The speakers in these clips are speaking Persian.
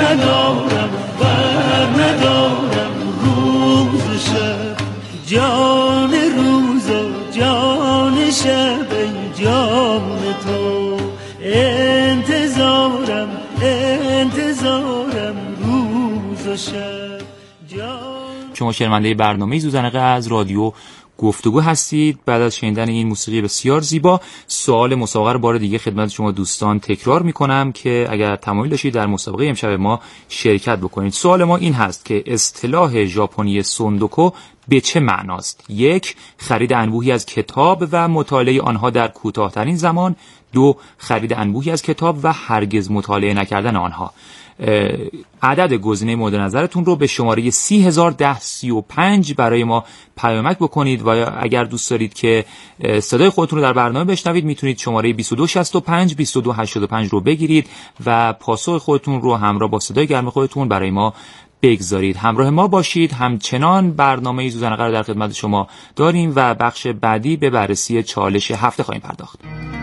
ندارم بر ندارم روز شب، جان روز و جان شب ای جان تو، انتظارم روز و شب. شما شنونده برنامه زوزنقه از رادیو گفتگو هستید. بعد از شنیدن این موسیقی بسیار زیبا، سوال مسابقه رو بار دیگه خدمت شما دوستان تکرار میکنم که اگر تمایل داشتید در مسابقه امشب ما شرکت بکنید. سوال ما این هست که اصطلاح ژاپنی سوندوکو به چه معناست؟ 1. خرید انبوهی از کتاب و مطالعه آنها در کوتاه‌ترین زمان. 2. خرید انبوهی از کتاب و هرگز مطالعه نکردن آنها. عدد گزینه مورد نظرتون رو به شماره 301035 برای ما پیامک بکنید و اگر دوست دارید که صدای خودتون رو در برنامه بشنوید میتونید شماره 2265 2285 رو بگیرید و پاسخ خودتون رو همراه با صدای گرم خودتون برای ما بگذارید. همراه ما باشید. همچنان برنامه زوزنقه رو در خدمت شما داریم و بخش بعدی به بررسی چالش هفته خواهیم پرداخت.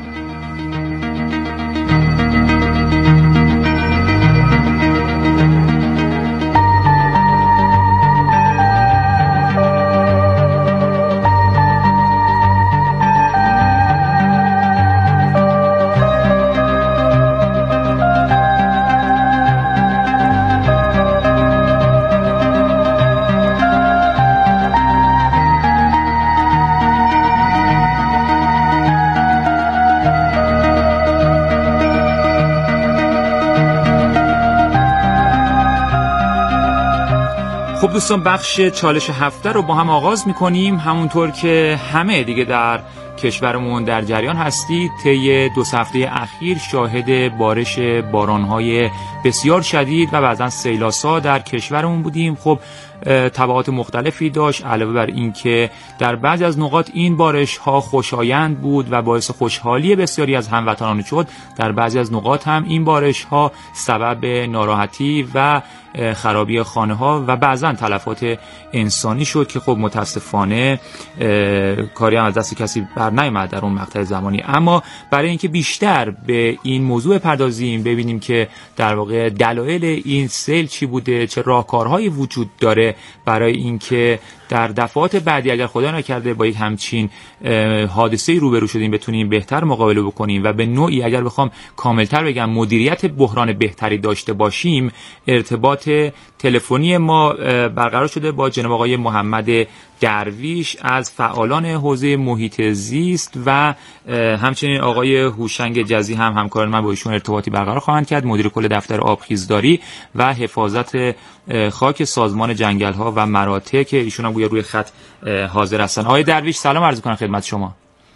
خب دوستان، بخش چالش هفته رو با هم آغاز میکنیم. همونطور که همه دیگه در کشورمون در جریان هستید، طی 2 هفته اخیر شاهد بارش بارانهای بسیار شدید و بعضا سیلاسا در کشورمون بودیم. خب تبعات مختلفی داشت، علاوه بر این که در بعضی از نقاط این بارش ها خوشایند بود و باعث خوشحالی بسیاری از هموطنان شد، در بعضی از نقاط هم این بارش ها سبب ناراحتی و خرابی خانه ها و بعضا تلفات انسانی شد که خب متاسفانه کاری هم از دست کسی بر نیامد در اون مقطع زمانی. اما برای اینکه بیشتر به این موضوع پردازیم، ببینیم که در واقع دلایل این سیل چی بوده، چه راهکارهایی وجود داره برای اینکه در دفعات بعدی اگر خدا نکرده با یک همچین حادثه‌ای روبرو شدیم بتونیم بهتر مقابله بکنیم و به نوعی اگر بخوام کاملتر بگم مدیریت بحران بهتری داشته باشیم، ارتباط تلفنی ما برقرار شده با جناب آقای محمد درویش از فعالان حوزه محیط زیست و همچنین آقای هوشنگ جزی هم همکار من با ایشون ارتباطی برقرار خواهند کرد، مدیر کل دفتر آبخیزداری و حفاظت خاک سازمان جنگل‌ها و مراتع که ایشون هم روی خط حاضر هستن. آقای درویش سلام عرض می‌کنم خدمت شما.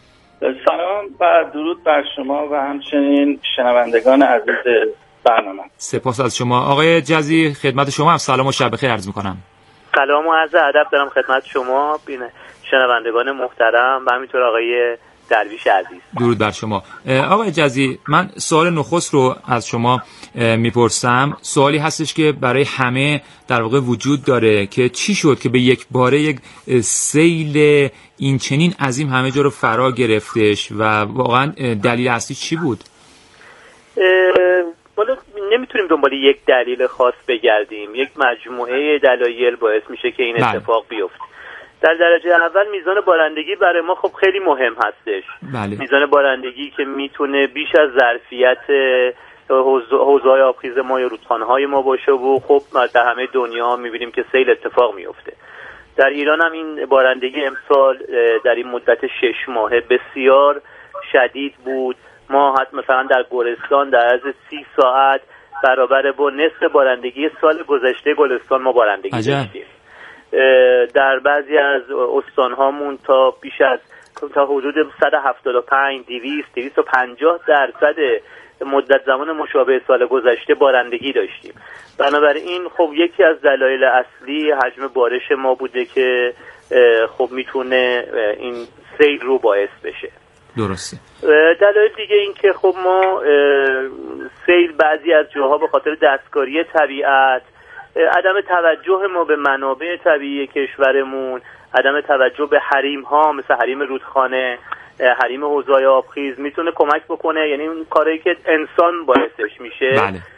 سلام و درود بر شما و همچنین شنوندگان عزیز برنامه. سپاس از شما. آقای جزی خدمت شما هم سلام و شب بخیر عرض می‌کنم. سلام و عرض ادب دارم خدمت شما شنوندگان محترم و همینطور آقای درویش عزیز. درود بر شما. آقای جزی، من سوال نخست رو از شما میپرسم. سوالی هستش که برای همه در واقع وجود داره که چی شد که به یک باره یک سیل این چنین عظیم همه جا رو فرا گرفتش و واقعا دلیل اصلی چی بود؟ والا نمیتونیم دنبال یک دلیل خاص بگردیم. یک مجموعه دلایل باعث میشه که این اتفاق بیفته. در درجه اول میزان بارندگی برای ما خب خیلی مهم هستش. بله. میزان بارندگی که میتونه بیش از ظرفیت حوضه‌های آبخیز ما یا رودخانه‌های ما باشه و خب در همه دنیا میبینیم که سیل اتفاق میفته. در ایران هم این بارندگی امسال در این مدت 6 ماهه بسیار شدید بود. ما مثلا در گلستان در عرض 30 ساعت برابر با نصف بارندگی سال گذشته گلستان ما بارندگی داشتیم. در بعضی از استانهامون تا بیش از تا حدود 175 250% مدت زمان مشابه سال گذشته بارندگی داشتیم. بنابراین خب یکی از دلایل اصلی حجم بارش ما بوده که خب میتونه این سیل رو باعث بشه. درسته. دلایل دیگه این که خب ما سیل بعضی از جاها به خاطر دستکاری طبیعت، عدم توجه ما به منابع طبیعی کشورمون، عدم توجه به حریم ها مثل حریم رودخانه، حریم حوضه‌های آبخیز میتونه کمک بکنه. یعنی اون کاری که انسان باعثش میشه بله.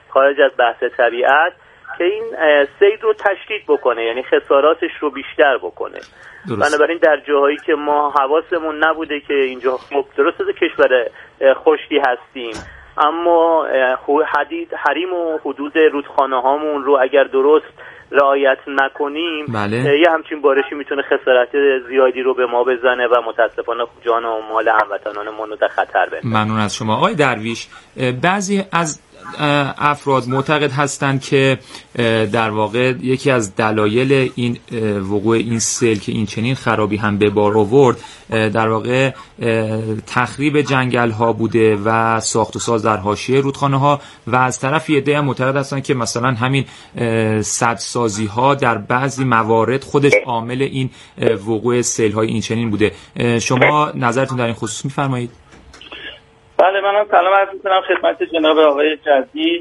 خارج از بحث طبیعت که این سیل رو تشدید بکنه، یعنی خساراتش رو بیشتر بکنه. بنابراین در جاهایی که ما حواسمون نبوده که اینجا درسته کشور خشکی هستیم، اما حریم و حدود رودخانه هامون رو اگر درست رعایت نکنیم یه همچین بارشی میتونه خسارت زیادی رو به ما بزنه و متاسفانه جان و مال هموطنانمون رو در خطر بندازه. ممنون از شما آقای درویش. بعضی از افراد معتقد هستند که در واقع یکی از دلایل این وقوع این سیل که این چنین خرابی هم به بار آورد در واقع تخریب جنگل ها بوده و ساخت و ساز در حاشیه رودخانه ها، و از طرف یه عده معتقد هستند که مثلا همین سدسازی ها در بعضی موارد خودش عامل این وقوع سیل های این چنین بوده. شما نظرتون در این خصوص میفرمایید؟ بله، منم سلام عرض می‌کنم خدمت جناب آقای جدید.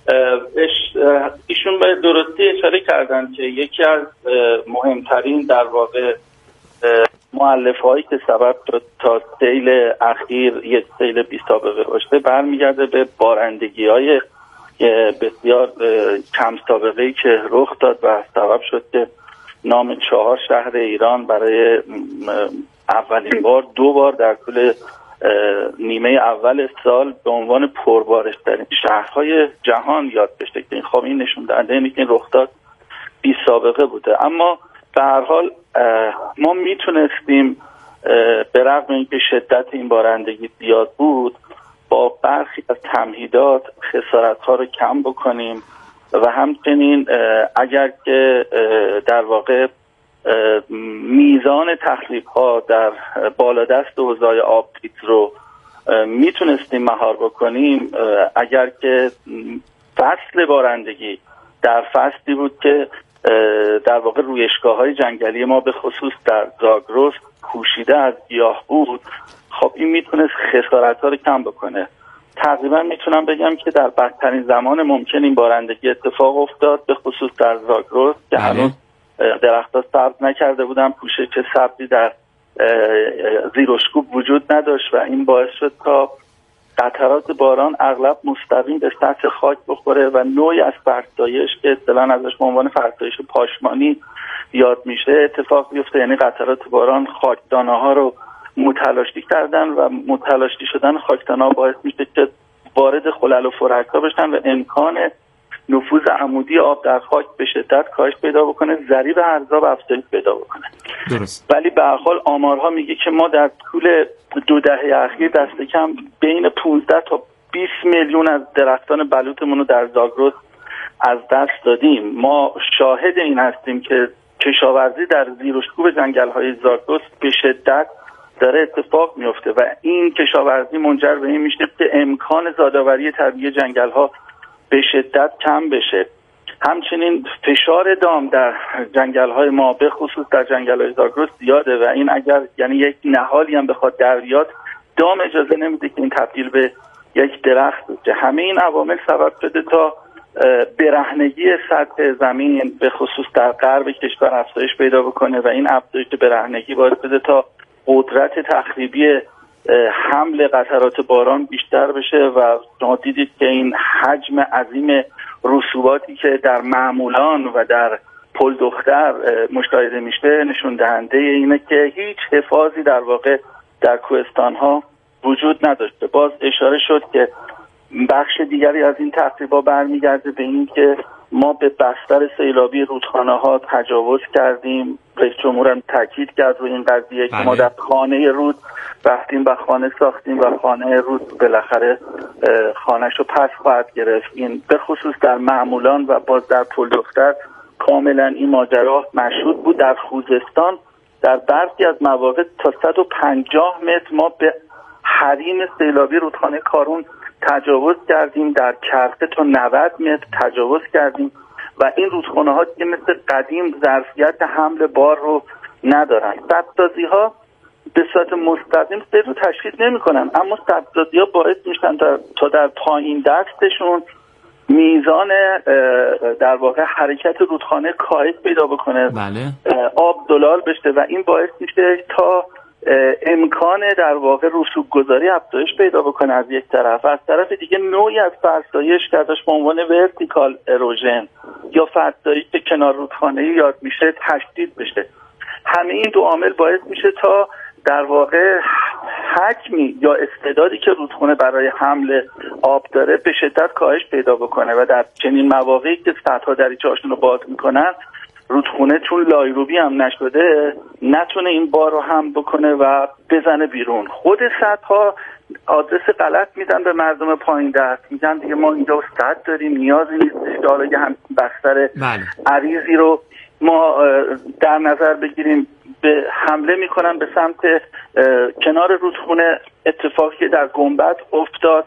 ایشون به درستی اشاره کردن که یکی از مهمترین در واقع مؤلفه‌هایی که سبب شد تا سیل اخیر یک سیل بی سابقه باشه برمیگرده به بارندگی‌های بسیار کم سابقه‌ای که رخ داد و سبب شد که نام 4 شهر ایران برای اولین بار 2 بار در طول نیمه اول سال به عنوان پربارش‌ترین شهرهای جهان یاد بشه که خب این نشون دهنده اینه که این رخداد بی سابقه بوده. اما به هر حال ما میتونستیم به رغم اینکه شدت این بارندگی زیاد بود با برخی از تمهیدات خسارت‌ها رو کم بکنیم و همچنین اگر که در واقع میزان تخریب‌ها در بالادست حوضه‌های آبخیز رو میتونستیم مهار بکنیم، اگر که فصل بارندگی در فصلی بود که در واقع رویشگاه‌های جنگلی ما به خصوص در زاگرس پوشیده از گیاه بود، خب این میتونست خسارت‌ها رو کم بکنه. تقریبا میتونم بگم که در بدترین زمان ممکن این بارندگی اتفاق افتاد، به خصوص در زاگرس که هنوز درخت‌ها سبز نکرده بودن، پوشش سبزی در زیرشکوب وجود نداشت و این باعث شد تا قطرات باران اغلب مستقیم به سطح خاک بخوره و نوعی از فرسایش که اصطلاحاً ازش به عنوان فرسایش پاشمانی یاد میشه اتفاق بیفته. یعنی قطرات باران خاکدانه‌ها رو متلاشی کردن و متلاشی شدن خاکدانه‌ها باعث میشه که وارد خلل و فرک‌ها بشن و امکان نفوذ عمودی آب در خاک به شدت کاهش پیدا بکنه، ضریب ارزاب افزایش پیدا بکنه. درست. ولی به هر حال آمارها میگه که ما در طول 2 دهه اخیر دست کم بین 15 تا 20 میلیون از درختان بلوطمون رو در زاگرس از دست دادیم. ما شاهد این هستیم که کشاورزی در زیرشکوب جنگل‌های زاگرس به شدت داره اتفاق میفته و این کشاورزی منجر به این میشه که امکان زادآوری طبیعی جنگل‌ها به شدت کم بشه. همچنین فشار دام در جنگل‌های ما به خصوص در جنگل‌های زاگرس زیاده و این اگر یعنی یک نهالی هم بخواد در بیاد، دام اجازه نمیده که این تبدیل به یک درخت بشه. همه این عوامل سبب شده تا برهنگی سطح زمین به خصوص در غرب کشور افزایش پیدا بکنه و این افزایش برهنگی باعث شده تا قدرت تخریبی حمل قطرات باران بیشتر بشه و شما دیدید که این حجم عظیم رسوباتی که در معمولان و در پل دختر مشاهده میشه نشون دهنده اینه که هیچ حفاظی در واقع در کوهستان‌ها وجود نداشته. باز اشاره شد که بخش دیگری از این تخریب‌ها برمیگرده به این که ما به بستر سیلابی رودخانه‌ها تجاوز کردیم. رئیس جمهور هم تاکید کرد روی این قضیه که ما در خانه رود رفتیم و خانه ساختیم و خانه رود بالاخره خانه‌شو پس خواهد گرفت. این به خصوص در معمولان و باز در پل دختر کاملا این ماجرا مشهود بود. در خوزستان در برخی از مواقع تا 150 متر ما به حریم سیلابی رودخانه کارون تجاوز کردیم، در کرخه تا 90 متر تجاوز کردیم و این رودخانه ها که مثل قدیم ظرفیت حمل بار رو ندارن. سدسازی ها به صورت مستقیم سیل رو تشخیص نمی کنن، اما سدسازی ها باعث میشن تا در پایین دستشون میزان در واقع حرکت رودخانه کاهش پیدا بکنه، بله. آب زلال بشه و این باعث میشه تا امکان در واقع رسوب گذاری افزایش پیدا بکنه از یک طرف، از طرف دیگه نوعی از فرسایش که ازش به عنوان ورتیکال اروژن یا فرسایش که کنار رودخانه‌ای یاد میشه تشدید بشه. همه این دو عامل باعث میشه تا در واقع حجمی یا استعدادی که رودخانه برای حمل آب داره به شدت کاهش پیدا بکنه و در چنین مواقعی که سدها دریچه‌هاشون رو باز میکنن، رودخانه چون لایروبی هم نشده نتونه این بار رو حمل بکنه و بزنه بیرون. خود سدها آدرس غلط میدن به مردم پایین دست، میگن دیگه ما اینجا سد داریم، نیازی نیست که حالا یه هم بستر عریضی رو ما در نظر بگیریم. به حمله میکنن به سمت کنار رودخانه، اتفاقی که در گنبد افتاد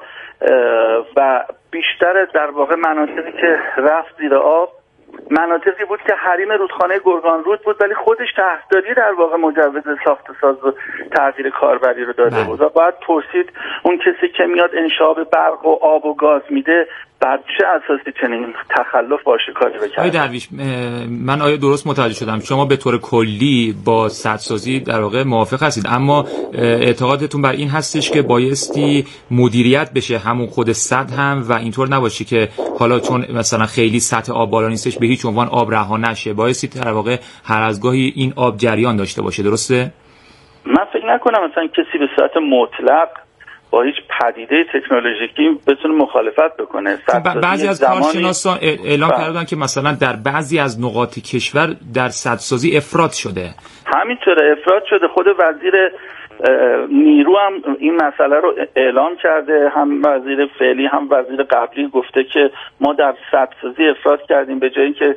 و بیشتر در واقع مناطقی که رفت زیر آب مناطقی بود که حریم رودخانه گرگان رود بود، ولی خودش شهرداری در واقع مجوز ساخت ساز و تغییر کاربری رو داده بود و باید پرسید اون کسی که میاد انشاب برق و آب و گاز میده بر چه اساسی چنین تخلف آشکاری بکنه. آقای درویش، من آیا درست متوجه شدم شما به طور کلی با سدسازی در واقع موافق هستید، اما اعتقادتون بر این هستش که بایستی مدیریت بشه همون خود سد هم و اینطور نباشه که حالا چون مثلا خیلی سطح آب بالا نیستش به هیچ عنوان آب رها نشه، بایستی در واقع هر از گاهی این آب جریان داشته باشه، درسته؟ من فکر نکنم مثلا کسی به صورت مطلق با هیچ پدیده تکنولوژیکی بتونه مخالفت بکنه. بعضی از کارشناسان اعلام کردن که مثلا در بعضی از نقاط کشور در سدسازی افراط شده. همینطوره افراط شده. خود وزیر نیرو هم این مسئله رو اعلام کرده، هم وزیر فعلی هم وزیر قبلی گفته که ما در سدسازی افراط کردیم، به جایی که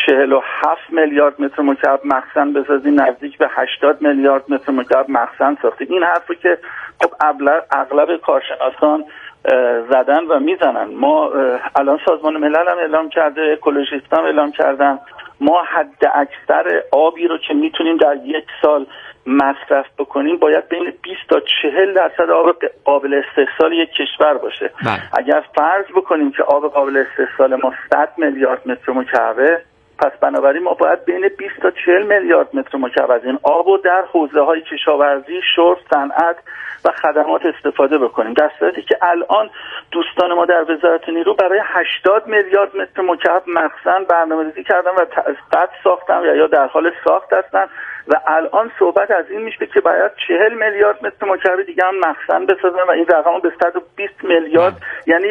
47 میلیارد متر مکعب مخزن بسازیم نزدیک به 80 میلیارد متر مکعب مخزن ساختیم. این حرفی که خب اغلب کارشناسان زدن و میزنن. ما الان سازمان ملل هم اعلام کرده، اکولوژیست هم اعلام کردن، ما حد اکثر آبی رو که میتونیم در یک سال مصرف بکنیم باید بین 20 تا 40% آب قابل استحصال یک کشور باشه. اگر فرض بکنیم که آب قابل استحصال ما 100 میلیارد متر مکعبه، پس بنابراین ما باید بین 20 تا 40 میلیارد متر مکعب از این آب رو در حوزه‌های کشاورزی، شرب، صنعت و خدمات استفاده بکنیم، در صورتی که الان دوستان ما در وزارت نیرو برای 80 میلیارد متر مکعب مخزن برنامه‌ریزی کردن و قد ساختن یا در حال ساخت هستن و الان صحبت از این میشه که باید 40 میلیارد متر مکعب دیگه هم مخزن بسازن و این رقم به 120 میلیارد یعنی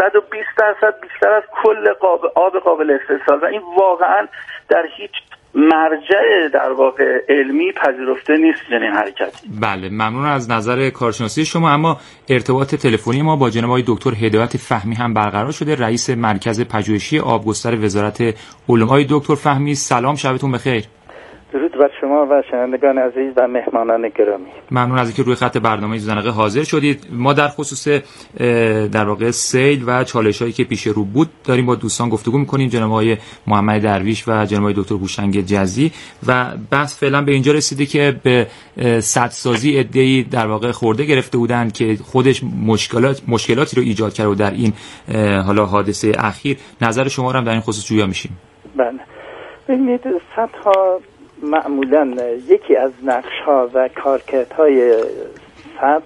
120% بیشتر از کل آب قابل استحصال و این واقعا در هیچ مرجع در واقع علمی پذیرفته نیست چنین حرکتی. بله، ممنون از نظر کارشناسی شما. اما ارتباط تلفنی ما با جناب آقای دکتر هدایت فهمی هم برقرار شده، رئیس مرکز پژوهشی آبگستر وزارت علوم. آقای دکتر فهمی سلام، شبتون بخیر. درود بر شما و شنوندگان عزیز و مهمانان گرامی. ممنون از اینکه روی خط برنامه زنقه حاضر شدید. ما در خصوص در واقع سیل و چالش‌هایی که پیش رو بود داریم با دوستان گفتگو می‌کنیم، جناب آقای محمد درویش و جناب آقای دکتر هوشنگ جزی، و بحث فعلا به اینجا رسیده که به سدسازی عده‌ای در واقع خورده گرفته بودند که خودش مشکلاتی رو ایجاد کرده و در این حالا حادثه اخیر نظر شما رو هم در این خصوص جویا می‌شیم. بله، ببینید سدها معمولا یکی از نقش‌ها و کارکردهای سد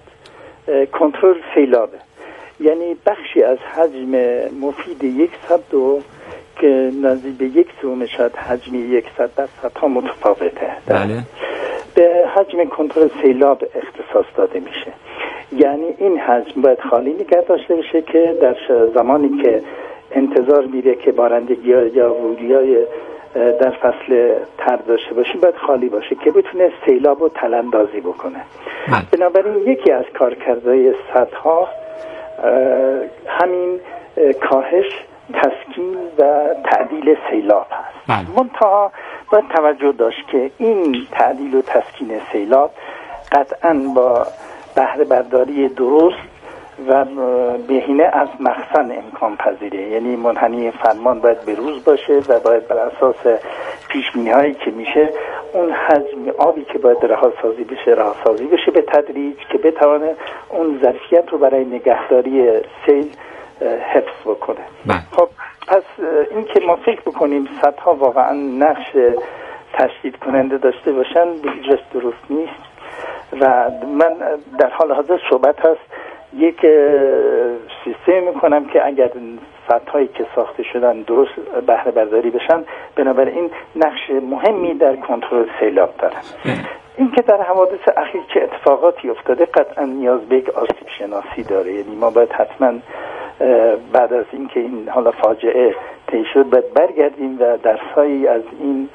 کنترل سیلابه، یعنی بخشی از حجم مفید یک سد رو که نزدیک به 1/3 شاید حجم یک سد در سدها متفاوته، بله، به حجم کنترل سیلاب اختصاص داده میشه. یعنی این حجم باید خالی نگه داشته بشه که در زمانی که انتظار میره که بارندگی یا ورودی‌های در فصل تر داشته باشه باید خالی باشه که بتونه سیلاب و تلاندازی بکنه. بنابراین یکی از کارکردهای سدها همین کاهش، تسکین و تعدیل سیلاب هست. منتها باید توجه داشت که این تعدیل و تسکین سیلاب قطعاً با بهره برداری درست و بهینه از مخزن امکان پذیره، یعنی منحنی فرمان باید به روز باشه و باید بر اساس پیش‌بینی هایی که میشه اون حجم آبی که باید رهاسازی بشه به تدریج که بتونه اون ظرفیت رو برای نگهداری سیل حفظ بکنه. خب پس این که ما فکر بکنیم سدها واقعا نقش تشدید کننده داشته باشن به هیچ وجه درست نیست و من در حال حاضر صحبت هست یک سیستم میکنم که اگر سدهایی که ساخته شدن درست بهره برداری بشن، بنابراین نقش مهمی در کنترل سیلاب دارن. این که در حوادث اخیر چه اتفاقاتی افتاده قطعا نیاز به یک آسیب شناسی داره. یعنی ما باید حتما بعد از اینکه این حالا فاجعه طی شد باید برگردیم و درسایی از این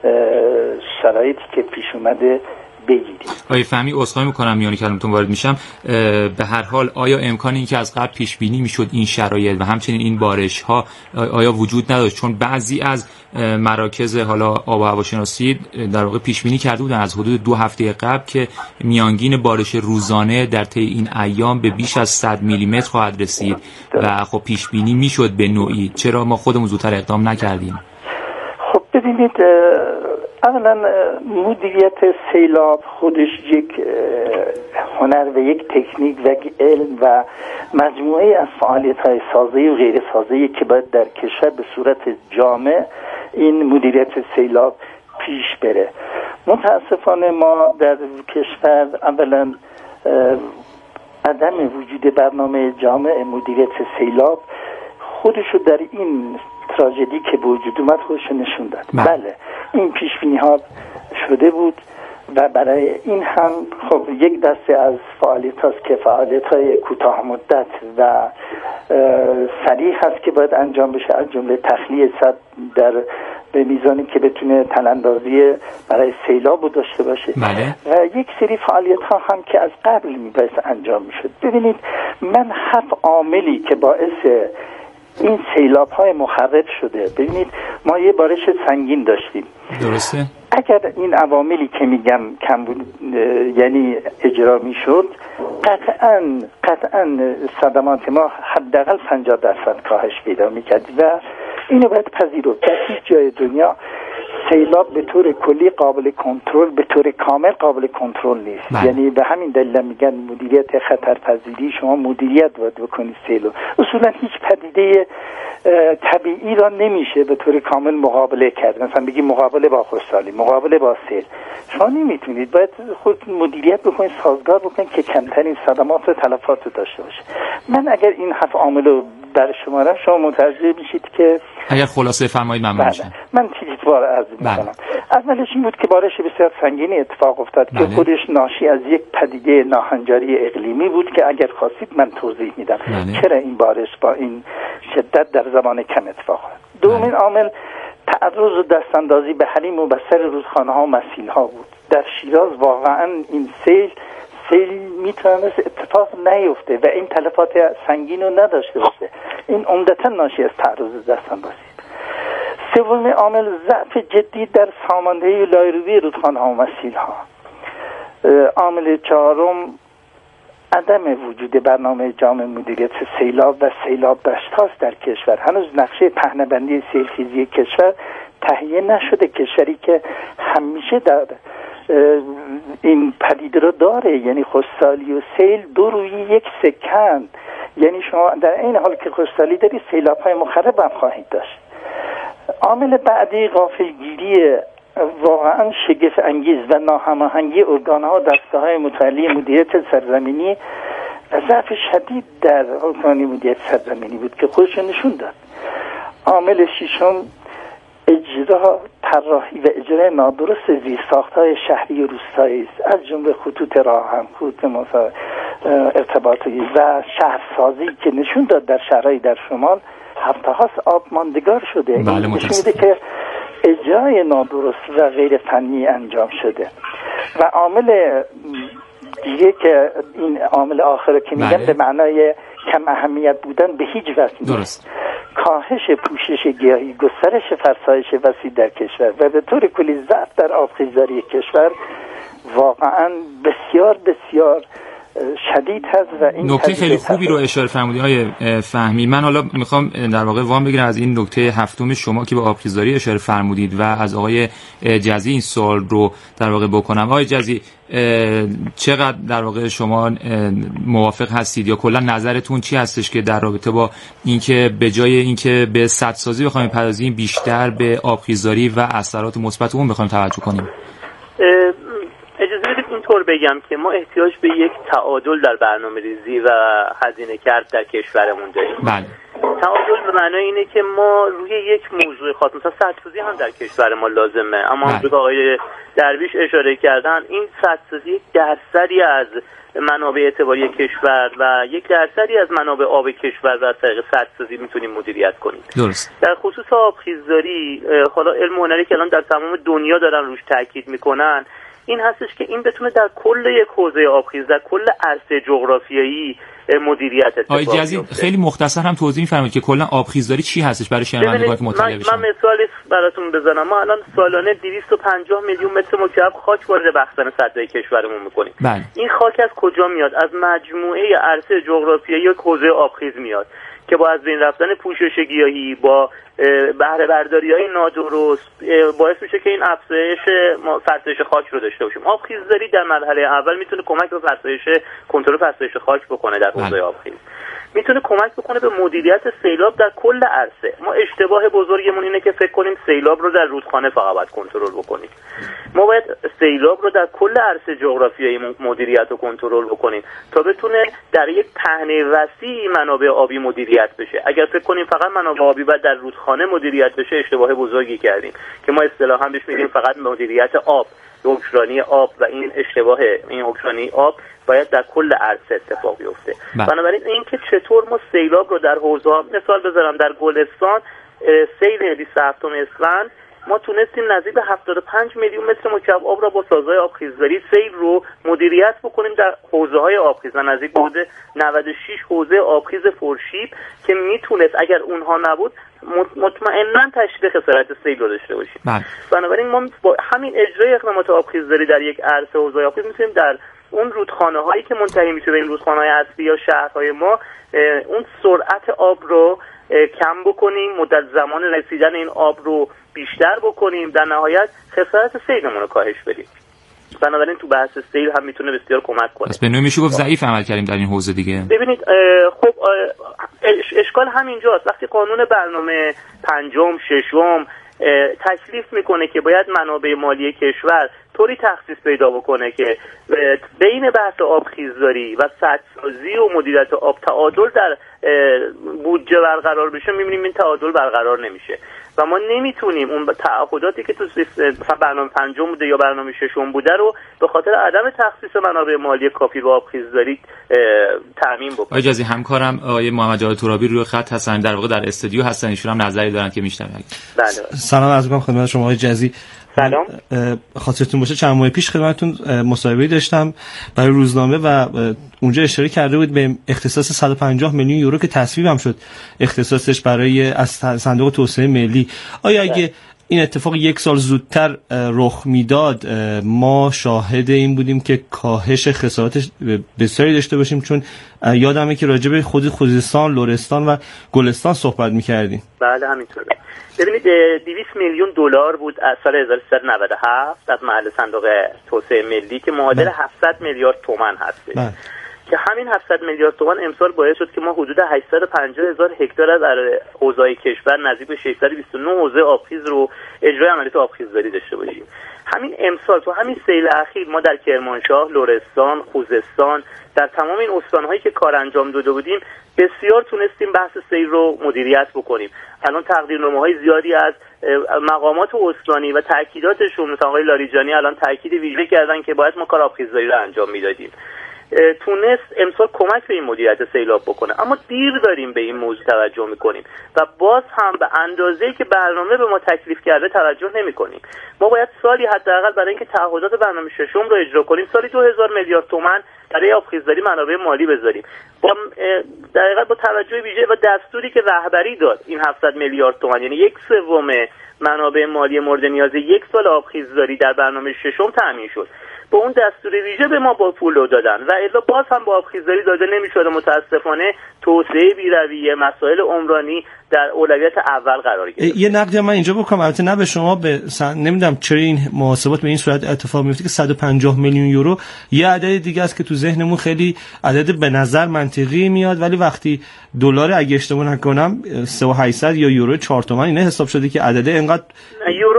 شرایطی که پیش اومده بگیریم. آقای فهمی عذرخواهی میکنم میانی کلمتون وارد میشم. به هر حال آیا امکان این که از قبل پیش بینی میشد این شرایط و همچنین این بارش ها آیا وجود نداشت؟ چون بعضی از مراکز حالا آب و هواشناسی در واقع پیش بینی کرده بودن از حدود 2 هفته قبل که میانگین بارش روزانه در طی این ایام به بیش از 100 میلیمتر خواهد رسید و خب پیش بینی میشد به نوعی. چرا ما خودمون زودتر اقدام نکردیم؟ خب ببینید، اولا مدیریت سیلاب خودش یک هنر و یک تکنیک و یک علم و مجموعه از فعالیت‌های سازی و غیر سازی که باید در کشور به صورت جامع این مدیریت سیلاب پیش بره. متاسفانه ما در کشور اولا عدم وجود برنامه جامع مدیریت سیلاب خودشو در این تراژدی که به وجود اومد خودشو نشون داد. بله این پیش بینی ها شده بود و برای این هم خب یک دسته از فعالیت هاست که فعالیت های کوتاه مدت و سریع هست که باید انجام بشه، از جمله تخلیه سد در به میزانی که بتونه تنندازی برای سیلاب داشته باشه. بله. و یک سری فعالیت ها هم که از قبل میبایست انجام میشد. ببینید من 7 عاملی که باعث این سیلاب های مخرب شده، ببینید ما یه بارش سنگین داشتیم. درسته. اگر این عواملی که میگم کم بود یعنی اجرا میشد، قطعاً صدمات ما حداقل 50% کاهش پیدا میکرد و اینو باید پذیرفت. در هیچ جای دنیا سیلاب به طور کلی قابل کنترل، به طور کامل قابل کنترل نیست. یعنی به همین دلیل میگن مدیریت خطرپذیری، شما مدیریت باید بکنید سیلاب. اصولا هیچ پدیده طبیعی را نمیشه به طور کامل مقابله کرد. مثلا بگی مقابله با خشکسالی، مقابله با سیل، شما نمیتونید. باید خود مدیریت بکنید، سازگار بکنید که کمترین صدمات و تلفات رو داشته باشه. من اگر این 7 عامل رو در شمارم شما متوجه میشید که اگر خلاصه فرمایید ممنون میشم. من تیتوار عرض میکنم. اولش این بود که بارش بسیار سنگینی اتفاق افتاد که خودش ناشی از یک پدیده ناهنجاری اقلیمی بود که اگر خواستید من توضیح میدم چرا این بارش با این شدت در زمان کم اتفاق افتاد. دومین عامل تعرض و دستاندازی به حریم و بستر رودخانه ها و مسیل ها بود. در شیراز واقعا این سیل میتونست اتفاق نیفته و این تلفات سنگین رو نداشته باشه. این عمدتا ناشی از تعرض دستاندازی. سومین عامل ضعف جدی در ساماندهی لایروی رودخانه ها و مسیل ها. عامل چهارم عدم وجود برنامه جامع مدیریت سیلاب و سیلاب دشت هاست در کشور. هنوز نقشه پهنه‌بندی سیلخیزی کشور تهیه نشده. کشوری که همیشه در این پدیده رو داره، یعنی خشکسالی و سیل دو روی یک سکند. یعنی شما در این حال که خشکسالی داری سیلاب های مخرب هم خواهید داشت. عامل بعدی غافلگیری واقعا شگفت انگیز و ناهماهنگی ارگان‌ها و دسته‌های متولی مدیریت سرزمینی و ضعف شدید در ارگان مدیریت سرزمینی بود که خودش نشون داد. عامل ششم اجرا طراحی و اجرای نادرست زیرساخت‌های شهری و روستایی است، از جمله خطوط راهن، خطوط ارتباطی و شهرسازی که نشون داد در شهرهای در شمال هفته هاست آب ماندگار شده. بله، نشون میده که اجرای نادرست و غیر فنی انجام شده. و عامل دیگه که این عامل آخر که میگم به معنای کم اهمیت بودن به هیچ وجه نیست. کاهش پوشش گیاهی، گسترش فرسایش وسیع در کشور و به طور کلی ضعف در آبخیزداری کشور واقعا بسیار بسیار شدید هست. و این نکته خیلی خوبی رو اشاره فرمودید آقای فهمی. من حالا میخوام در واقع وام بگیرم از این نکته هفتم شما که به آبخیزداری اشاره فرمودید و از آقای جزی این سوال رو در واقع بکنم. آقای جزی، چقدر در واقع شما موافق هستید یا کلا نظرتون چی هستش که در رابطه با اینکه به جای اینکه به سدسازی بخوایم بپردازیم بیشتر به آبخیزداری و اثرات مثبت اون بخوایم توجه کنیم؟ اجازه بدید اینطور بگم که ما احتیاج به یک تعادل در برنامه‌ریزی و هزینه کرد در کشورمون داریم. بله. تعادل به معنای اینه که ما روی یک موضوع خاص، مثلا سدسازی هم در کشور ما لازمه، اما همونطور که آقای درویش اشاره کردن این سدسازی یک درصدی از منابع اعتباری کشور و یک درصدی از منابع آب کشور و از طریق سدسازی میتونیم مدیریت کنیم. درست. در خصوص آبخیزداری حالا علم و هنری که الان در تمام دنیا دارن روش تاکید میکنن این هستش که این بتونه در کل یک حوزه آبخیز، در کل عرصه جغرافیایی مدیریت اتفاق بیفته. آقای جزی خیلی مختصر هم توضیح می‌فرمایید که کلا آبخیزداری چی هستش برای شنوندگان که مطلع بشن. من مثالی براتون بزنم. ما الان سالانه 250 میلیون متر مکعب خاک وارد بخزن سدهای کشورمون می‌کنیم. این خاک از کجا میاد؟ از مجموعه عرصه جغرافیایی یک حوزه آبخیز میاد که با از بین رفتن پوشش گیاهی، با بهره برداری‌های نادرست باعث میشه که این فرسایش خاک رو داشته باشیم. آبخیزداری در مرحله اول میتونه کمک به کنترل فرسایش خاک بکنه در حوزه آبخیز. میتونه کمک بکنه به مدیریت سیلاب در کل عرصه. ما اشتباه بزرگمون اینه که فکر کنیم سیلاب رو در رودخانه فقط باید کنترل بکنیم. ما باید سیلاب رو در کل عرصه جغرافیایی مدیریت و کنترل بکنیم تا بتونه در یک پهنه وسیع منابع آبی مدیریت بشه. اگر فکر کنیم فقط منابع آبی باید در رودخانه مدیریت بشه اشتباه بزرگی کردیم که ما اصطلاحاً بهش میگیم فقط مدیریت آب، حکمرانی آب، و این اشتباهه. این حکمرانی آب باید در کل عرصه اتفاق بیفته. بنابراین اینکه چطور ما سیلاب رو در حوزه، مثال بذارم در گلستان سیل 27 اسفند ما تونستیم نزدیک به 75 میلیون متر مکعب آب را با سازهای آبخیزداری سیل رو مدیریت بکنیم در حوزه‌های آبخیز و نزدیک به 96 حوزه آبخیز پرشیب که میتونست اگر اونها نبود مطمئناً تشدید خسارت سیل رو داشته باشیم. بنابراین ما با همین اجرای اقدامات آبخیزداری در یک عرصه حوزه آبخیز میتونیم در اون رودخانه‌هایی که منتهی میشه به این رودخانه‌های اصلی یا شهرهای ما اون سرعت آب رو کم بکنیم، مدت زمان رسیدن این آب رو بیشتر بکنیم، در نهایت خسارت سیلمون رو کاهش بدیم. بنابراین تو بحث سیل هم میتونه بسیار کمک کنه. پس به نوعی میشه گفت ضعیف عمل کردیم در این حوزه دیگه. ببینید خب اشکال همینجاست. وقتی قانون برنامه پنجم ششم تکلیف میکنه که باید منابع مالی کشور طوری تخصیص پیدا بکنه که بین بحث آبخیزداری و سدسازی و مدیریت آب تعادل در بودجه برقرار بشه، میبینیم این تعادل برقرار نمیشه و ما نمیتونیم اون تعهداتی که تو برنامه پنجم بوده یا برنامه ششم بوده رو به خاطر عدم تخصیص منابع مالی کافی به آبخیزداری تامین بکنیم. آقای جزی همکارم آقای محمد جواد ترابی روی خط هستن، در واقع در استودیو هستن، ایشون هم نظری دارن که میشنوید. بله. سلام عرض می‌کنم خدمت شما آقای جزی. سلام. خاطرتون باشه چند ماه پیش خدمتتون مصاحبه‌ای داشتم برای روزنامه و اونجا اشاره کرده بود به اختصاص 150 میلیون یورو که تصویب هم شد اختصاصش برای از صندوق توسعه ملی. آیا اگه این اتفاق یک سال زودتر رخ میداد ما شاهد این بودیم که کاهش خسارات بسیاری داشته باشیم؟ چون یادمه که راجع به خود خوزستان، لرستان و گلستان صحبت می‌کردیم. بله همینطوره. ببینید 200 میلیون دلار بود از سال 1397 از محل صندوق توسعه ملی که معادل 700 میلیارد تومان هست. که همین 700 میلیارد تومان امسال باعث شد که ما حدود 850,000 هکتار از حوزه‌های کشور نزدیک به 629 حوزه آبخیز رو اجرای عملیات آبخیزداری داشته باشیم. همین امسال تو همین سیل اخیر ما در کرمانشاه، لرستان، خوزستان، در تمام این استان‌هایی که کار انجام داده بودیم بسیار تونستیم بحث سیل رو مدیریت بکنیم. الان تقدیرنامه‌های زیادی از مقامات استانی و تاکیداتشون، مثلا آقای لاریجانی الان تاکید ویژه کردن که باید ما کار آبخیزداری رو انجام میدادیم. تونست امسال کمک به این مدیریت سیلاب بکنه، اما دیر داریم به این موضوع توجه میکنیم و باز هم به اندازه‌ای که برنامه به ما تکلیف کرده توجه نمیکنیم. ما باید سالی حداقل برای اینکه تعهدات برنامه ششم رو اجرا کنیم سالی 2000 میلیارد تومان برای آبخیزداری منابع مالی بذاریم. با دقیقاً با توجه ویژه و دستوری که رهبری داد این 700 میلیارد تومان، یعنی 1/3 منابع مالی مورد نیاز یک سال آبخیزداری در برنامه ششم تامین شد. با اون دستور ویژه به ما با پول دادن و الا باز هم با آبخیزداری داده نمی‌شد. متاسفانه توسعه بی‌رویه، مسائل عمرانی در اولویت اول قرار گرفت. یه نقدی من اینجا بکنم، البته نه به شما، نمیدونم چرا این محاسبات به این صورت اتفاق میفته که 150 میلیون یورو یه عدد دیگه است که تو ذهنمون خیلی عدد به نظر منطقی میاد، ولی وقتی دلار اگه اشتباه نکنم 3800 یا یورو 4 تومن اینا حساب شده که عدد اینقدر یورو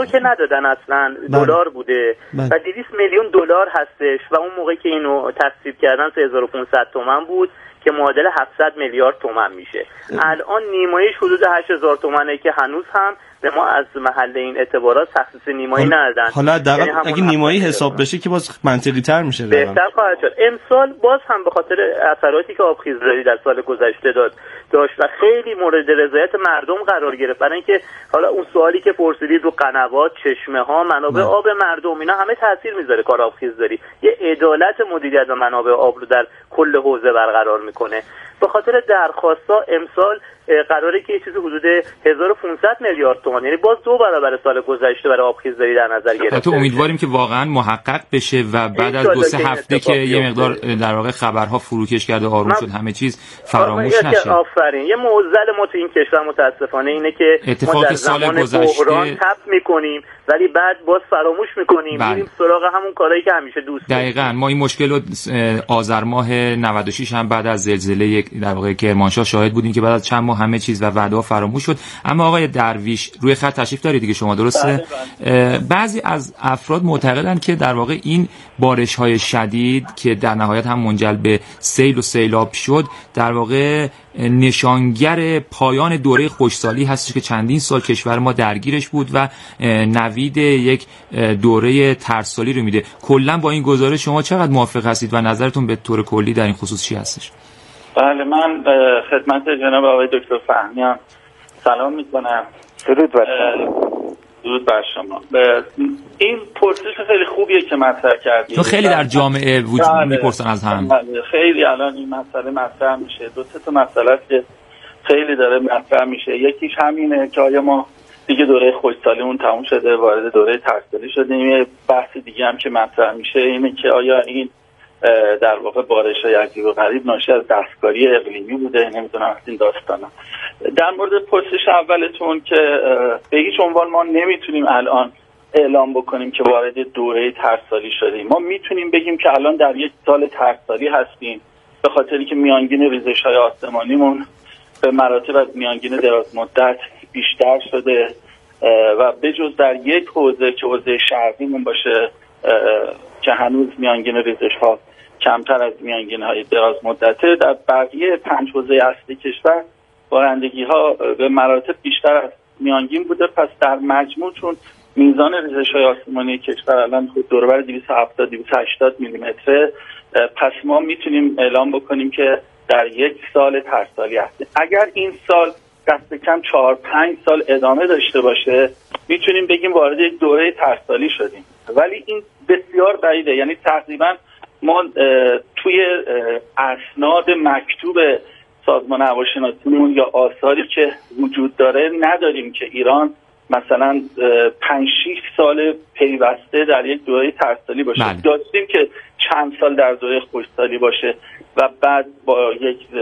یورو که ندادن اصلا، دلار بوده و 200 میلیون دلار هستش و اون موقع که اینو تصویب کردن 3500 تومان بود که معادل 700 میلیارد تومان میشه. الان نیمایش حدود 8000 تومانه که هنوز هم به ما از محل این اعتبارات تخصیص نیمایی ندادن. حالا اگه نیمایی حساب بشه که باز منطقی تر میشه، بهتر خواهد شد. امسال باز هم به خاطر اثراتی که آبخیزرانی در سال گذشته داشت و خیلی مورد رضایت مردم قرار گرفت، برای اینکه حالا اون سوالی که پرسیدید رو قنوات، چشمه ها، منابع آب مردم، اینا همه تاثیر میذاره کار آبخیزرانی. یه عدالت مدیریت و منابع آب رو در کل حوزه برقرار میکنه. به خاطر درخواست‌ها امسال قراره که چیزی حدود 1500 میلیارد تومان، یعنی باز 2 برابر سال گذشته برای آبخیزرانی در نظر گرفته. تو امیدواریم که واقعا محقق بشه و بعد از 2-3 هفته که یه مقدار در واقع خبرها فروکش کرده آروم شد، همه چیز فراموش نشه. آفرین. یه معضل ما تو این کشور متاسفانه اینه که ما در زمان بحران تپ میکنیم ولی بعد باز فراموش میکنیم، میریم سراغ همون کارهایی که همیشه دوست داریم. دقیقاً ما این مشکل رو آذر ماه 96 هم بعد از زلزله در واقع کرمانشاه شاهد بودیم که بعد از چند ماه همه چیز و وعده ها فراموش شد. اما آقای درویش روی خط تشریف دارید دیگه شما، درسته؟ بعضی از افراد معتقدند که در واقع این بارش‌های شدید که در نهایت هم منجر به سیل و سیلاب شد در واقع نشانگر پایان دوره خشکسالی هستش که چندین سال کشور ما درگیرش بود و نوید یک دوره ترسالی رو میده. کلا با این گزارش شما چقدر موافق هستید و نظرتون به طور کلی در این خصوص چی هستش؟ بله، من خدمت جناب آقای دکتر فهمیان سلام میکنم. درود بر شما. درود بر شما. این پرسش خیلی خوبیه که مطرح کردید، چون خیلی در جامعه وجود میپرسن از هم. خیلی الان این مسئله مطرح میشه. 2-3 تا مسئله که خیلی داره مطرح میشه. یکیش همینه که آیا ما دیگه دوره خشکسالیمون تموم شده، وارد دوره ترسالی شدیم. یه بحث دیگه هم که مطرح میشه اینه که آیا این در واقع بارش‌های عجیب و غریب ناشی از دستکاری اقلیمی بوده، نمیدونم از این داستانا. در مورد پرسش اولتون که به هیچ عنوان ما نمیتونیم الان اعلام بکنیم که وارد دوره ترسالی شدیم. ما میتونیم بگیم که الان در یک سال ترسالی هستیم به خاطری که میانگین ریزش‌های آسمانیمون به مراتب از میانگین دراز مدت بیشتر شده و بجز در یک حوزه که حوزه شرقیمون باشه که هنوز میانگین ریزش‌ها کمتر از میانگین‌های دراز مدته، در بقیه 5 حوزه اصلی کشور بارندگی‌ها به مراتب بیشتر از میانگین بوده. پس در مجموع چون میزان ریزش‌های آسمانی کشور الان دور و بر 270-280 میلیمتره، پس ما میتونیم اعلام بکنیم که در یک سال ترسالی هستیم. اگر این سال دست کم 4-5 سال ادامه داشته باشه میتونیم بگیم وارد یک دوره ترسالی شدیم، ولی این بسیار بعیده. یعنی تقریبا ما توی اسناد مکتوب سازمان هواشناسیمون یا آثاری که وجود داره نداریم که ایران مثلا 5-6 سال پیوسته در یک دوره ترسالی باشه. داشتیم که چند سال در دوره خشکسالی باشه و بعد با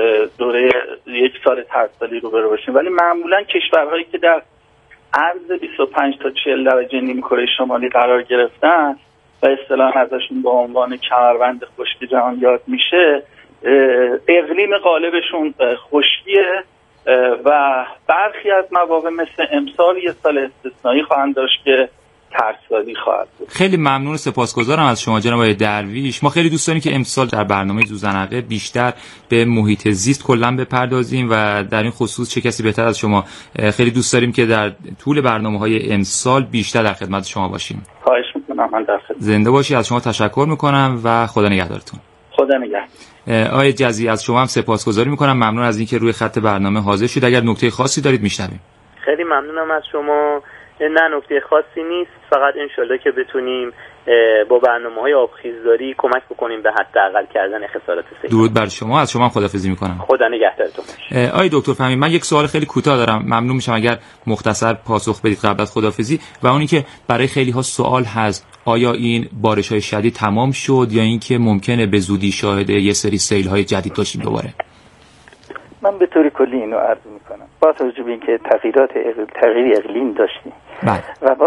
یک سال ترسالی روبرو باشیم، ولی معمولا کشورهایی که در عرض 25 تا 40 درجه نیمکره شمالی قرار گرفتن و اصطلاحاً ازشون به عنوان کمربند خشکی جهان یاد میشه، اقلیم غالبشون خشکیه و برخی از مواقع مثل امسال یه سال استثنایی خواهند داشت که ترسالی خواهد بود. خیلی ممنون و سپاسگزارم از شما جناب آقای درویش. ما خیلی دوست داریم که امسال در برنامه زوزنقه بیشتر به محیط زیست کلا بپردازیم و در این خصوص چه کسی بهتر از شما. خیلی دوست داریم که در طول برنامه‌های امسال بیشتر در خدمت شما باشیم. خواهش می‌کنم. من در خدمت. زنده باشی. از شما تشکر می‌کنم و خدا نگهدارتون. خدا نگهدار. آقای جزی از شما هم سپاسگزاری می‌کنم. ممنون از اینکه روی خط برنامه حاضر شدید. اگر نکته خاصی دارید میشنویم. خیلی ممنونم از شما. نه نکته خاصی نیست، فقط انشالله که بتونیم با برنامه‌های آبخیزداری کمک بکنیم به حداقل کردن خسارات سیل. درود بر شما. از شما هم خداحافظی می‌کنم. خدا نگهدارتون. آقای دکتر فهمی، من یک سوال خیلی کوتاه دارم. ممنون میشم اگر مختصر پاسخ بدید قبل از خداحافظی. و اونی که برای خیلی ها سوال هست، آیا این بارش‌های شدید تمام شد یا اینکه ممکنه به زودی شاهد یه سری سیل‌های جدید باشیم دوباره؟ من به طور کلی اینو عرض میکنم. با توجه به اینکه تغییر اقلیم داشتیم و با